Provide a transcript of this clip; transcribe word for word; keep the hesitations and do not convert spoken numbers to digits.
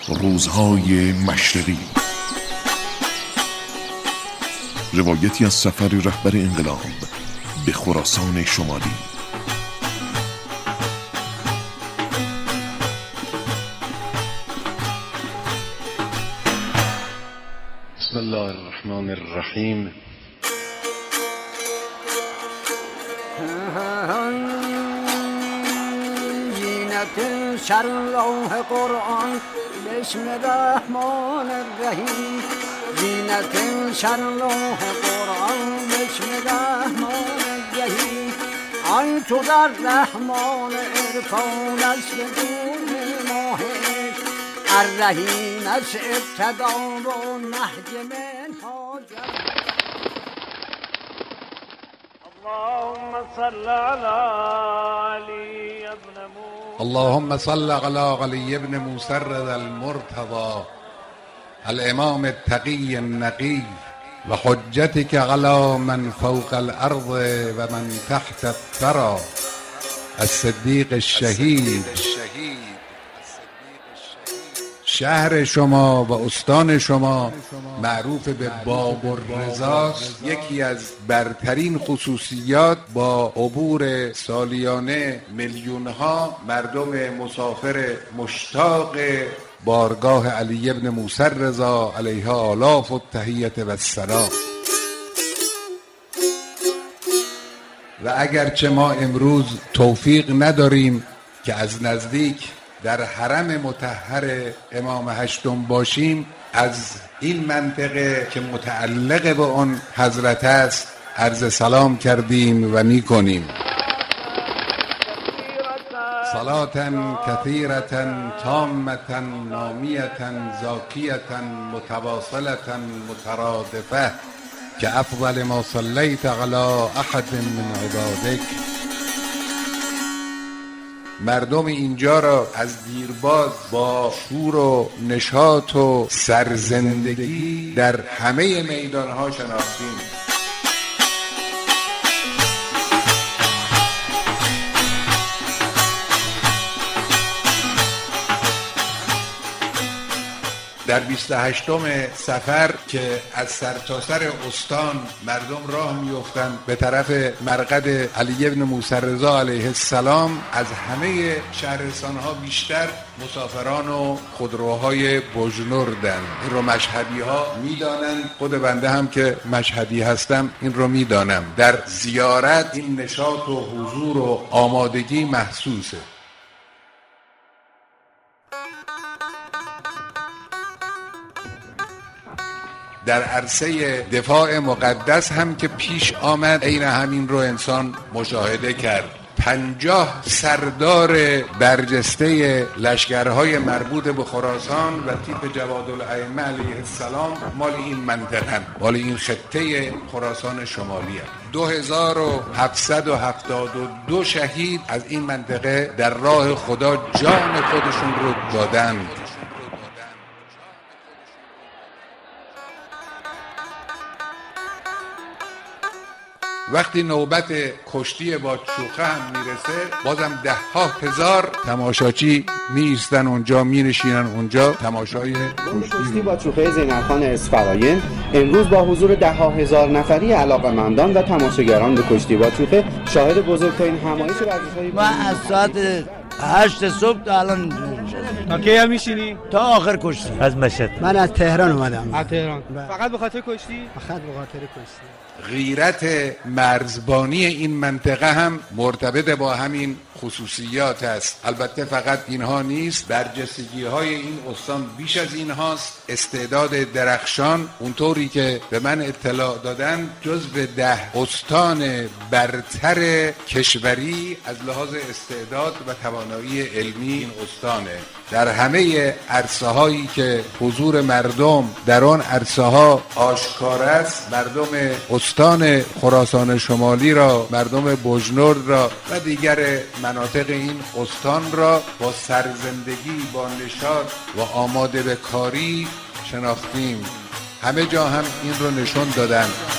روزهای مشرقی، روایتی از سفر رهبر انقلاب به خراسان شمالی. بسم الله الرحمن الرحیم. زینت شرح قرآن بسم الرحمن الرحیم. زینت شرح قرآن بسم الرحمن الرحیم. آن تو در رحمان عرفان است بدون ماه الرحیم از ابتدا و نهج منهاج. اللهم صل على علی ابن موسی اللهم صل على علي بن موسى المرتضى الامام التقي النقي وحجتك على من فوق الارض ومن تحت الثرى الصديق الشهید. شهر شما و استان شما معروف به باب الرضاست. یکی از برترین خصوصیات با عبور سالیانه میلیون‌ها مردم مسافر مشتاق بارگاه علی ابن موسی الرضا علیه آلاف التحیة و السلام. و اگرچه ما امروز توفیق نداریم که از نزدیک در حرم مطهر امام هشتم باشیم، از این منطقه که متعلق به آن حضرت است عرض سلام کردیم و می کنیم. صلاة كثيرة تامة نامية زاكية متواصلة مترادفة كأفضل ما صليت على أحد من عبادك. مردم اینجا را از دیرباز با شور و نشاط و سرزندگی در همه میدانها شناختیم. در بیست و هشتم سفر که از سرتاسر استان مردم راه میافتند به طرف مرقد علی ابن موسی الرضا علیه السلام، از همه شهرستانها بیشتر مسافران و خودروهای بجنوردن. این رو مشهدی ها میدانند، خود بنده هم که مشهدی هستم این رو میدانم. در زیارت این نشاط و حضور و آمادگی محسوسه. در عرصه دفاع مقدس هم که پیش آمد عین همین رو انسان مشاهده کرد. پنجاه سردار برجسته لشکرهای مربوط به خراسان و تیپ جوادالائمه علیه السلام مال این منطقه، مال این خطه خراسان شمالی هم. دو هزار و هفتصد و هفتاد و دو شهید از این منطقه در راه خدا جان خودشون رو دادند. وقتی نوبت کشتی با چوخه هم میرسه، بازم ده ها هزار تماشاچی می ایستن اونجا، می نشینن اونجا تماشای کشتی با چوخه زینتخان اصفراین امروز با حضور ده ها هزار نفری علاقه‌مندان و تماشاگران به کشتی با چوخه شاهد بزرگترین همایش ورزش‌های ما از ساعت هشت صبح تا الان تا کی هم میشینی؟ تا آخر کشتی. از مشهد. من از تهران اومدم. از تهران. فقط به خاطر کشتی؟ فقط به خاطر کشتی. غیرت مرزبانی این منطقه هم مرتبط با همین خصوصیات است. البته فقط اینها نیست، برجستگی های این استان بیش از این هاست. استعداد درخشان اونطوری که به من اطلاع دادن جزو ده استان برتر کشوری از لحاظ استعداد و توانایی علمی این استانه. در همه عرصه هایی که حضور مردم در آن عرصه ها آشکار است، مردم استان خراسان شمالی را، مردم بجنورد را و دیگر مناطق این استان را با سرزندگی، با نشاط و آماده به کاری شناختیم. همه جا هم این رو نشون دادن.